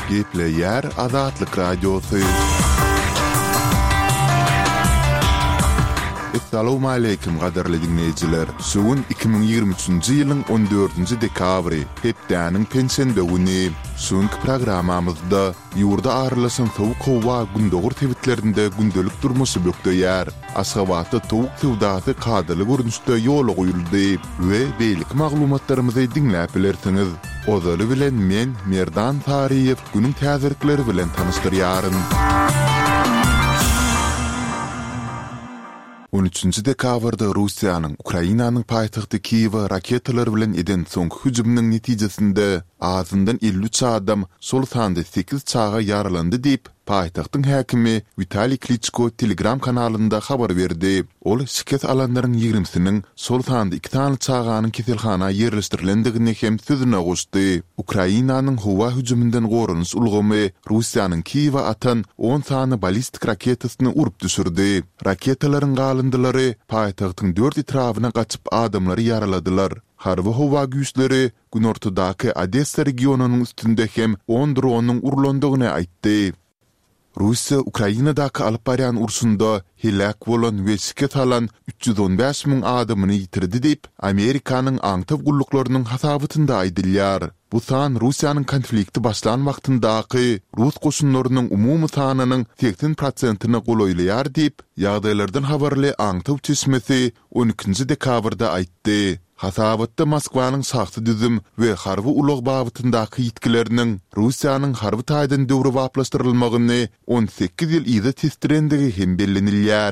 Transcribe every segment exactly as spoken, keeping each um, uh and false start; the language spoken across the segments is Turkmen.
Gepleyer Azatlyk Radiosu. Assalamu alaykum gaderli dinleyijiler. Şuun iki bin ýygrimi üçinji ýylyň on dördünji dekabry, hepdäniň pensiýende güni. Şuňky programamyzda ýurda aralaşan sowuk howa gündogur tebitlerinde gündelik durmuşy bökdöýär. Aşgabatda towuk sowdasy kadyly görnüşde ýola goýuldy we beýlik maglumatlarymyzy dinläp bilersiňiz. Ozaly bilen men Merdan Tariýew günüň täzirkleri bilen tanışdyrýaryn. on üçinji dekabrda Russiýanyň Ukrainanyň paýtagty Kiýewa raketalar bilen eden soňky hüjümniň netijesinde azyndan elli üç adam, sol sanda sekiz çaga yaralandy diýip paýtagtyň häkimi Vitaliy Klitschko Telegram kanalynda habar berdi. Ol şiket alanlaryň ýigrimsiniň sol sanda iki tane çaganyň keselhana ýerleşdirilendigini hem sözüne goşdy. Ukrainanyň howa hüjümünden gorunuş ulgamy Russiýanyň Kiýewa atan on tane balistik raketasyny urup düşürdi. Raketalaryň galındylary paýtagtyň dört etrawyna gaçyp adamlary yaraladylar. Harby howa güýçleri günortadyky Odessa regionunyň üstünde hem on dronyň urulandygyny aýtdy. Russiýa Ukrainadaky alyp barýan urşunda helak bolan we şiket alan üç ýüz on beş miň adamyny ýitirdi diýip Amerikanyň aňtaw gulluklarının hasabynda aýdylýar. Bu san Russiýanyň konflikti başlan wagtyndaky Rus goşunlarynyň umumy sanynyň seksen prosentyny golaýlýar diýip ýagdaýlardan habarly aňtaw çeşmesi on ikinji dekabrda aýtdy. Hasabatda Moskwanyň saxty düzüm we harby ulug babyndaky ýetkileriniň Russiýanyň harby taýdan döwri waplaşdyrylmagyny on sekiz ýyl ýyda testirendigi hem bellenilýär.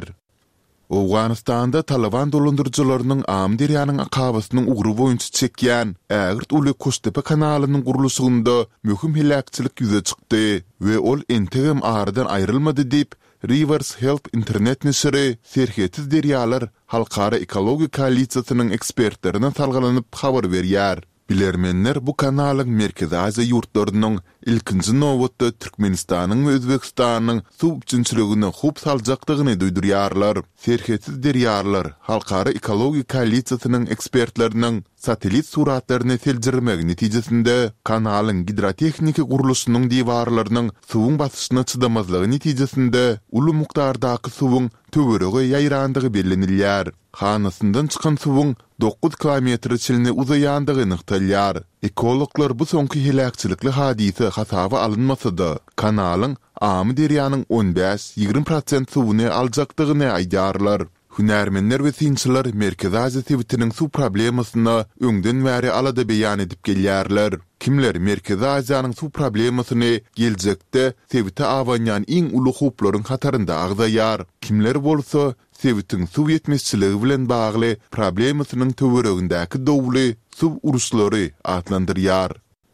Awganistanda Taliban dolandyrjylarynyň Amdiriýanyň akabasynyň ugry boýunça çekýän Ägirt uly Koştepe kanalynyň guruluşynda möhüm helakçylyk ýüze çykdy we ol entegem aradan aýrylmady diýip Rivers Health Internet nesiri serhetiz deryalar halkara ekologi koalisiýasynyň ekspertlerine salgylanyp habar berýär. Bilermenler bu kanalyň Merkezi Aziýa ýurtlarynyň ilkinji nowatda Türkmenistanyň we Özbekistanyň suw üçinçiligine hup saljakdygyny duýdurýarlar. Serhetiz deryalar halkara ekologi koalisiýasynyň ekspertleriniň satelit suratlaryny seljirmek netijesinde kanalyň hidrotechniki guruluşynyň diwarlarynyň suwun basyşyna çydamazlygy netijesinde uly mukdardaky suwun töwerege ýaýrandygy bellenilýär. Hanasyndan çykan suwun dokuz kilometr çilini uzaýandygy nyktalýar. Ekologlar bu soňky helakçylykly hadise hasaba alynmasada kanalyň Amy derýanyň on beş ýygrimi prosent suwuny aljakdygyny aýdarlar. Hünärmenler we synçylar Merkezi Aziýa tebitiniň suw problemasyna öňden bäri alada beýan edip gelýärler. Kimler Merkezi Aziýanyň suw problemasyny geljekde tebite awanýan iň uly huplaryň hatarynda agdaýar. Kimler bolsa tebitin suw ýetmezçiligi bilen bagly problemasynyň töweregindäki dowly suw uruşlary atlandyrýar.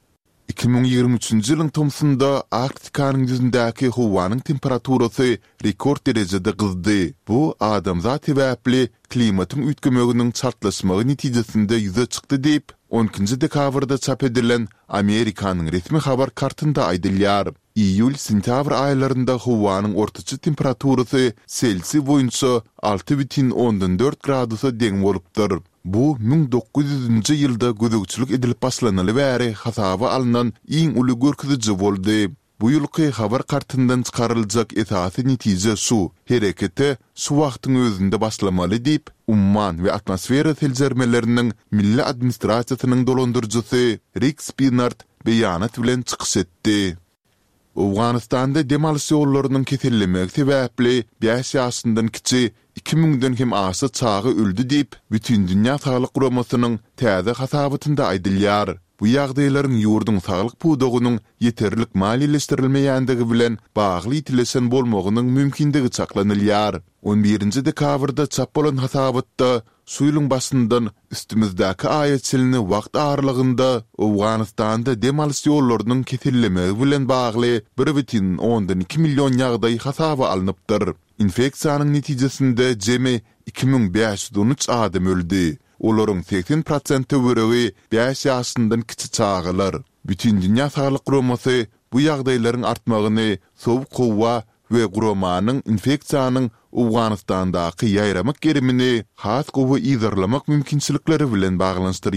iki bin ýygrimi üçinji ýylyň tomsunda Arktikaň ýüzündäki howanyň temperaturasy rekord derejede gyzdy. Bu adamzat sebäpli klimatyň üýtgemeginiň çartlaşmagy netijesinde ýüze çykdy diýip on ikinji dekabrda çap edilen Amerikanyň resmi habar kartynda aýdylýar. İýul-sentyabr aýlarynda howanyň ortaçy temperaturasy Selsiýa boýunça alty bitin ondan dört gradusa deň bolupdyr. Bu bin dokuz ýüzünji ýylda gözegçilik edilip başlanaly bäri hasaba alynan iň uly görkeziji boldy. Bu ýylky habar kartyndan çykaryljak esasy netije şu: herekete şu wagtyň özünde başlamaly diýip umman we atmosfera seljirmeleriniň milli administrasiýasynyň dolandyrjysy Rick Spinard beýanat bilen çykyş etdi. Awganistanda demaliş ýollarynyň kesellemek sebäpli beş ýaşyndan kiçi iki miňden hem aşy çagy öldü diýip bütün dünýä saglyk guramasynyň täze hasabynda aýdylýar. Bu ýagdaýlaryň ýurdun saglyk pudugynyň ýeterlik maliýeleşdirilmeýändigi bilen bagly ýitilesen bolmagynyň mümkindigi çaklanylýar. on birinji dekabrda çap bolan hasabatda şu ýylyň başyndan üstümizdäki aýatçylyny wagt aralygynda Awganistanda demaliş ýollarynyň kesellemegi bilen bagly bir bitin ondan iki million ýagdaý hasaba alınıpdyr. Infeksiýanyň netijesinde jemi iki bin beş ýüz on üç adam öldü. Olaryň seksen prosent töweregi beş ýaşyndan kiçi çağılar. Bütün dünýä saglyk guramasy bu ýagdaýlaryň artmagyny sowuk howa we guramanyň infeksiýanyň Awganistandaky ýaýramak gerimini has gowy ýygyrlamak mümkinçilikleri bilen baglanşdyr.